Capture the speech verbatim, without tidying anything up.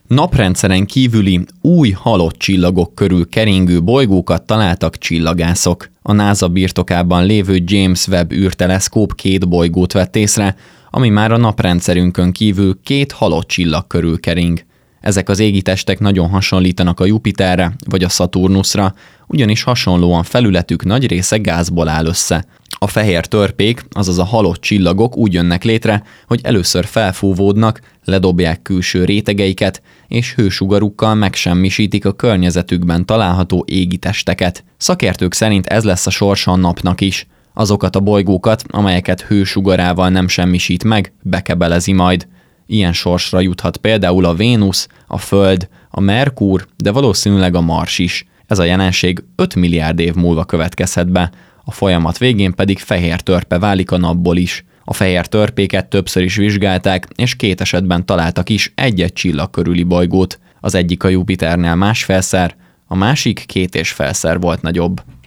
Naprendszeren kívüli új halott csillagok körül keringő bolygókat találtak csillagászok. A NASA birtokában lévő James Webb űrteleszkóp két bolygót vett észre, ami már a naprendszerünkön kívül két halott csillag körül kering. Ezek az égitestek nagyon hasonlítanak a Jupiterre vagy a Szaturnuszra, ugyanis hasonlóan felületük nagy része gázból áll össze. A fehér törpék, azaz a halott csillagok úgy jönnek létre, hogy először felfúvódnak, ledobják külső rétegeiket, és hősugarukkal megsemmisítik a környezetükben található égitesteket. Szakértők szerint ez lesz a sorsa a napnak is. Azokat a bolygókat, amelyeket hősugarával nem semmisít meg, bekebelezi majd. Ilyen sorsra juthat például a Vénusz, a Föld, a Merkur, de valószínűleg a Mars is. Ez a jelenség öt milliárd év múlva következhet be, a folyamat végén pedig fehér törpe válik a napból is. A fehér törpéket többször is vizsgálták, és két esetben találtak is egy-egy csillag körüli bolygót. Az egyik a Jupiternél másfélszer, a másik két és félszer volt nagyobb.